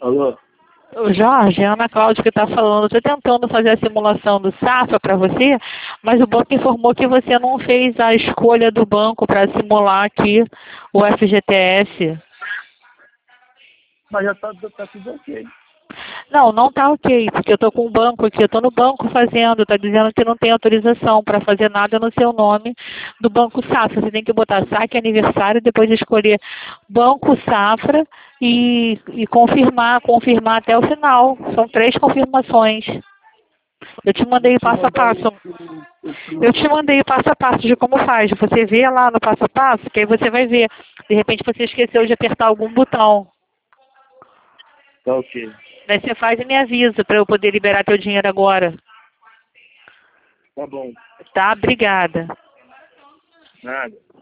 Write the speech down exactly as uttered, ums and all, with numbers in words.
Alô? O Jorge, é a Ana Cláudia que está falando. Estou tentando fazer a simulação do Safra para você, mas o banco informou que você não fez a escolha do banco para simular aqui o F G T S. Mas já tá, tá tudo ok. Não, não está ok, porque eu estou com o banco aqui, eu estou no banco fazendo, está dizendo que não tem autorização para fazer nada no seu nome do Banco Safra. Você tem que botar saque aniversário, depois escolher Banco Safra e, e confirmar, confirmar até o final. São três confirmações. Eu te mandei Te passo a mandar passo. o, o, Eu te mandei passo a passo de como faz. Você vê lá no passo a passo, que aí você vai ver. De repente você esqueceu de apertar algum botão. Tá ok. Daí você faz e me avisa para eu poder liberar teu dinheiro agora. Tá bom. Tá? Obrigada. Nada.